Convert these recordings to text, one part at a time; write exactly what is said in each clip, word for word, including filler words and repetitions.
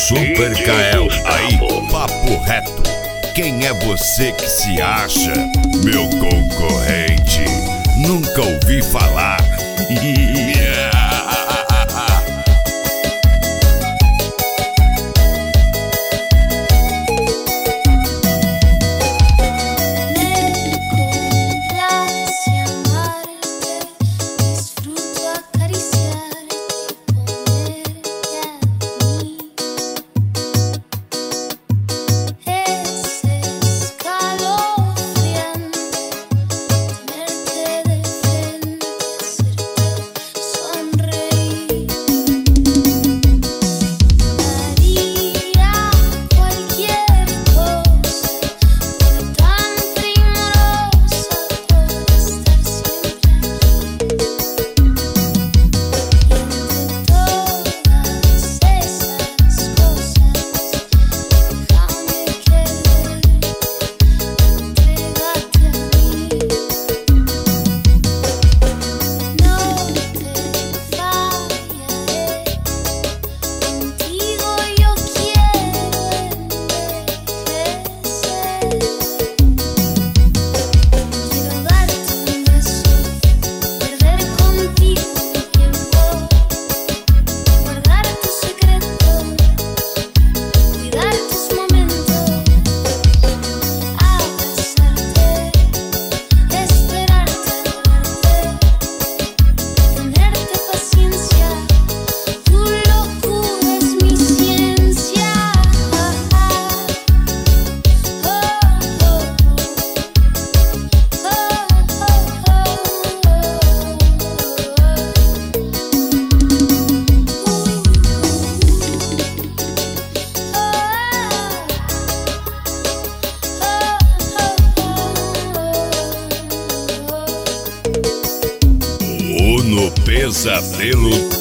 Super Kael, aí, papo reto. Quem é você que se acha meu concorrente? Nunca ouvi falar. No pesadelo.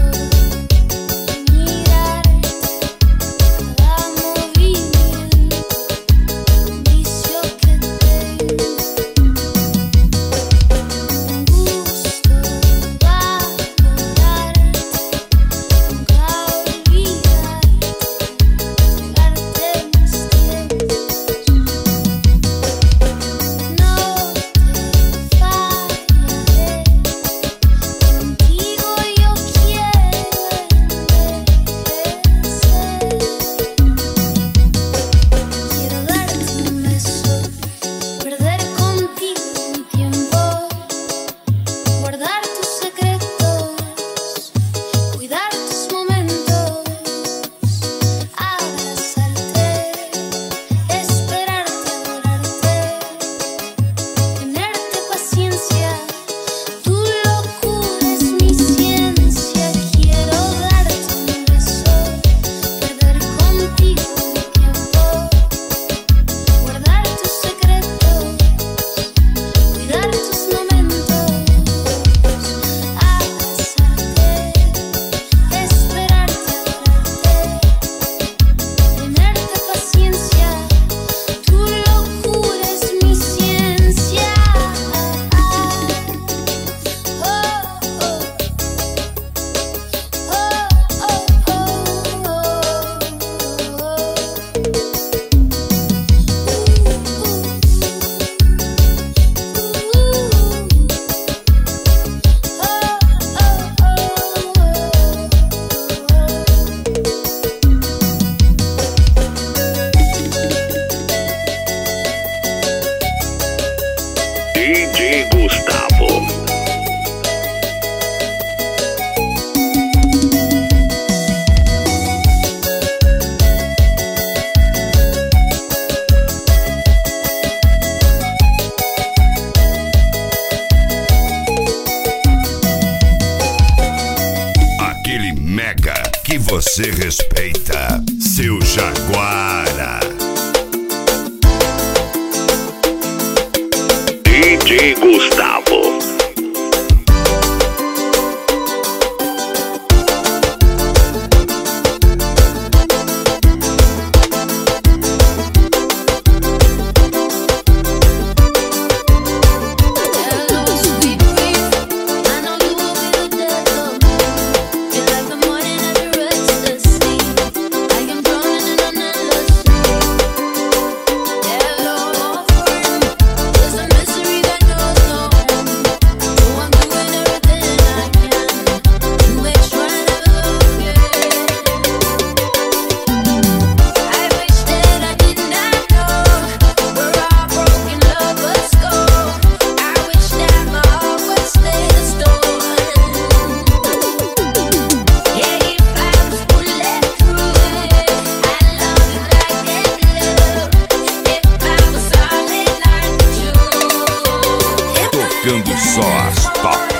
D J Gustavo. Aquele mega que você respeita, seu Jaguara. D J Gustavo. I am tocando só as top.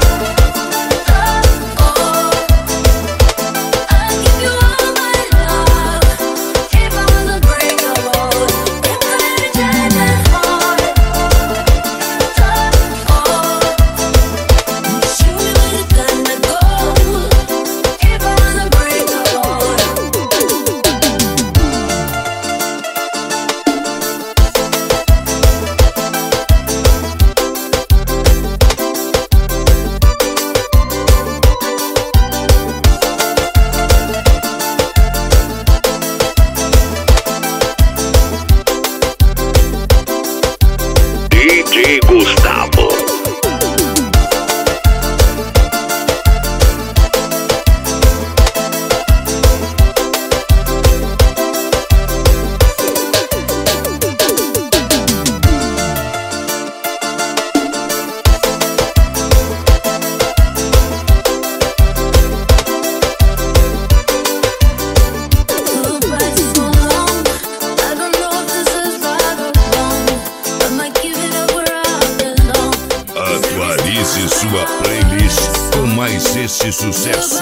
D J Gustavo. Atualize sua playlist com mais esse sucesso.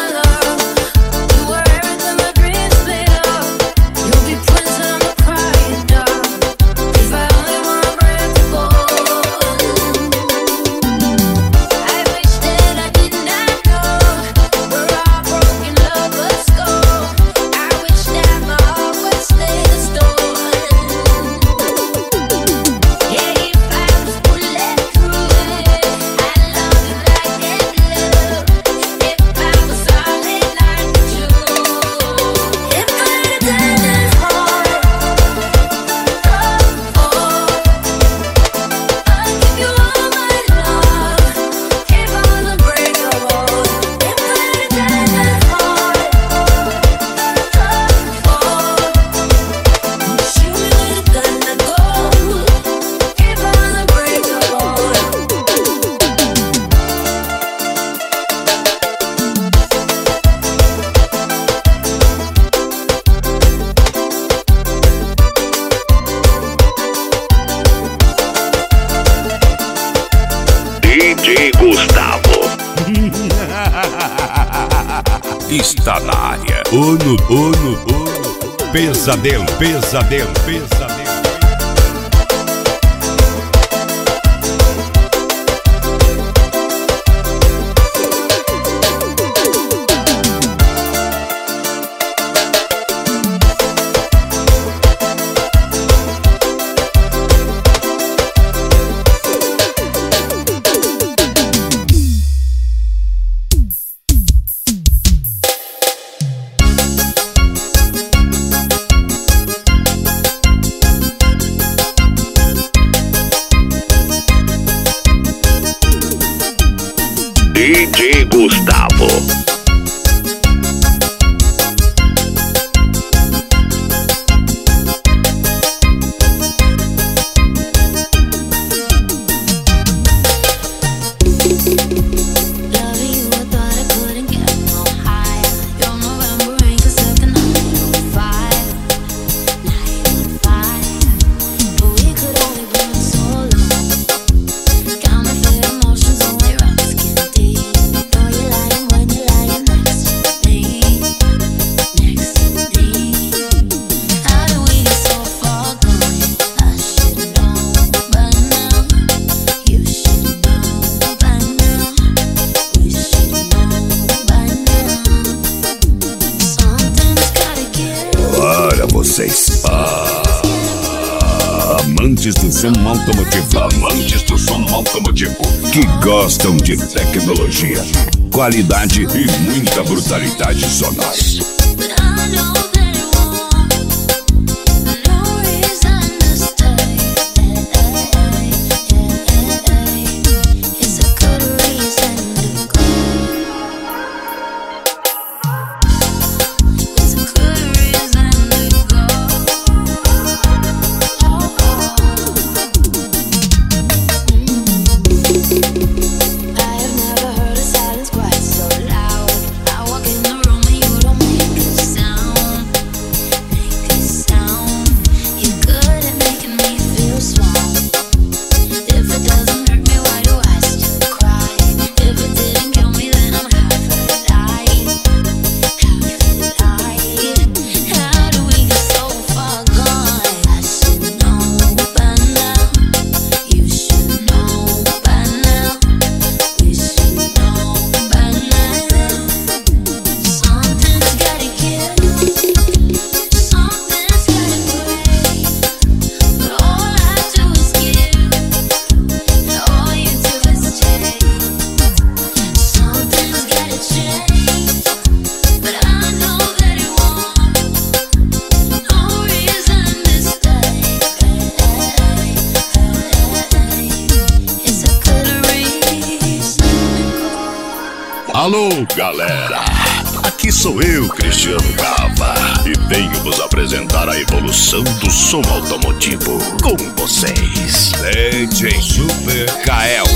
D J Gustavo. Está na área. Ono, ono, ono. Pesadelo, pesadelo, pesadelo. D J Gustavo. Vocês, ah, amantes do som automotivo, amantes do som automotivo, que gostam de tecnologia, qualidade e muita brutalidade sonora. Silence quite so loud. I walk in the room and you don't make a sound. Alô, galera! Aqui sou eu, Cristiano Cava, e venho vos apresentar a evolução do som automotivo com vocês. D J Super Kael.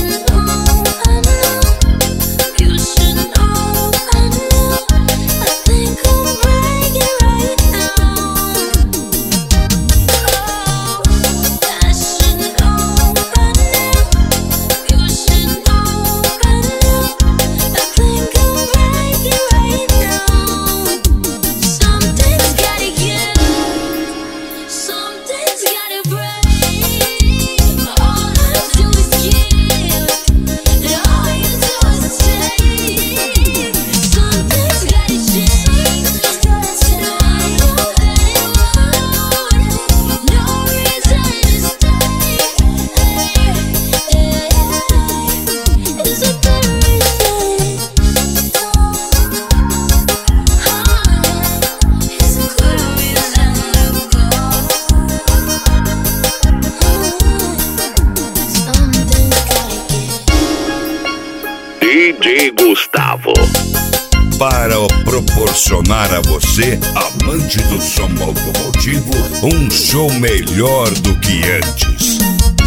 D J Gustavo. Para proporcionar a você, amante do som automotivo, um show melhor do que antes.